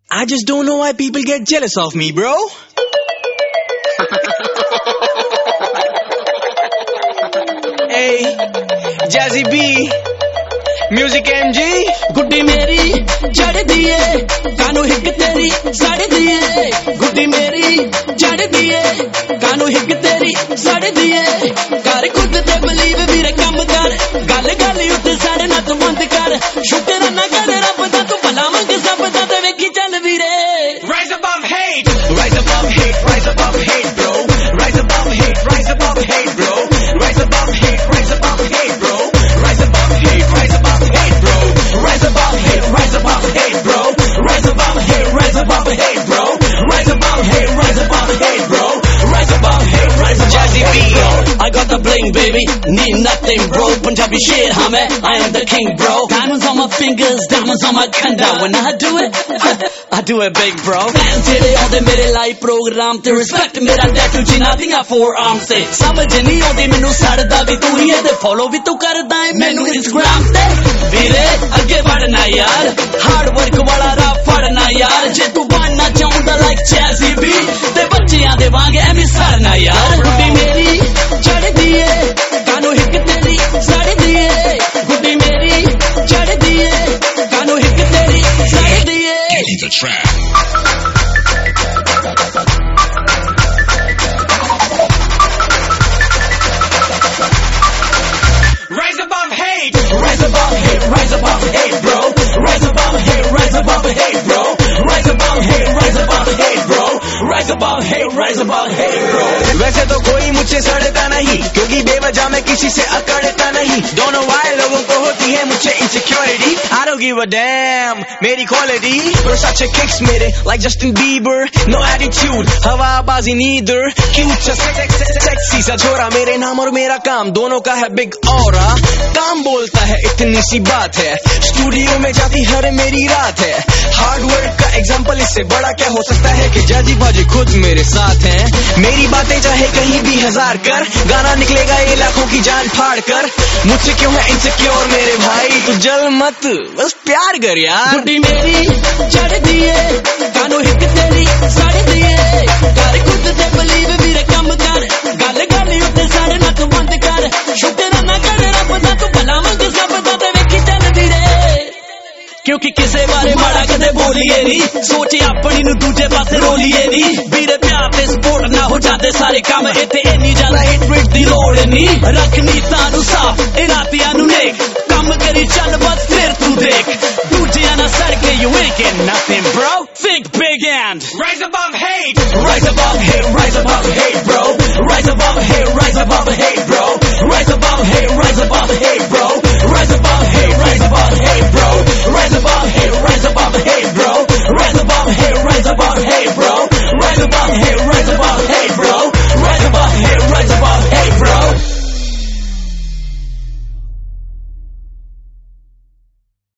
I just don't know why people get jealous of me, bro. Hey, Jazzy B, Music MG. गुड्डी मेरी चढ़ दिए कानू हिक तेरी सड़ दिए गुड्डी मेरी चढ़ दिए कानू हिक तेरी सड़ दिए कर खुद ते बलीव वीरे कम कर गल गल उत्ते साढ़े नत बंद कर शुक्र ना कर रब दा तू भला मंग सब दा ते वेखी चल वीरे Rise above hate, rise above hate, rise above hate, bro. Rise above hate, rise above hate, bro. Rise above hate, rise above hate, bro. Rise above hate, rise above hate, bro. Rise above hate, rise above hate, bro. Rise above hate, rise above hate, bro. Rise above hate, rise above hate, bro. Rise above hate, rise above Jazzy B, I got the bling, baby. Need nothing, bro. Punjabi shit, hummer. I am the king, bro. Diamonds on my fingers, diamonds on my khanda. When I do it, I do it big, bro. Fans तेरे आउंदे मेरे live programme ते respect मेरा tattoo जिना दियां four arms ते समझ नहीं आउंदी मैनू सड़दा भी तू ही है ते फॉलो भी तू करदा है मैनू इंस्टाग्राम ते वीरे अगे बढ़ना यार हार्ड वर्क वाला राह फड़ना यार जे तू बनना चाहुंदा लाइक जैज़ी बी ते बच्चियां दे वांग एवें सड़ना यार गुड्डी मेरी चढ़ दिए कानू हिक तेरी सड़ दिए गुड्डी मेरी चढ़ दिए कानू हिक तेरी सड़ दिए Give me the track. Rise above hate, rise above hate, rise above hate, bro. Rise above hate, rise above hate, bro. Rise above hate, rise above hate, bro. Rise above hate, rise above hate, bro. वैसे तो कोई मुझसे सड़ता नहीं क्योंकि बेवजह मैं किसी से अकड़ता नहीं दोनों वाले लोगों को होती है मुझसे insecurity I don't give a damn मेरी quality Bro such a kicks मेरे like Justin Bieber no attitude हवाबाजी neither cute सा sexy सा छोरा मेरे नाम और मेरा काम दोनों का है big aura काम बोलता है इतनी सी बात है स्टूडियो में जाती हर मेरी रात है हार्ड वर्क का एग्जाम्पल इससे बड़ा क्या हो सकता है कि जाजी बाजी खुद मेरे साथ हैं मेरी बातें चाहे कहीं भी हजार कर गाना निकलेगा ये लाखों की जान फाड़ कर मुझसे क्यों है इनसिक्योर मेरे भाई तू जल मत बस प्यार कर यार गुड्डी मेरी चढ़ दिए कानू हिक तेरी सड़ दिए कर खुद ते बलीव वीरे कम कर गल गल उत्ते साढ़े नत बंद कर शुक्र ना कर रब दा तू भला मंग सब दा ते वेखी चल वीरे क्योंकि किसे बारे माड़ा कदे बोलिए नहीं सोचे अपनी नु दूजे पासे रोलिए नहीं वीरे प्यार ते सपोर्ट ना हो जाते सारे काम इत्थे इन्नी ज्यादा हेटरेट दी लोड़ नहीं रखनी तानू साफ इरादियां नु नेक कम करी चल बस फिर तू देख दूजियां ना सड़ के you ain't getting nothing bro think big and Rise above hate rise above hate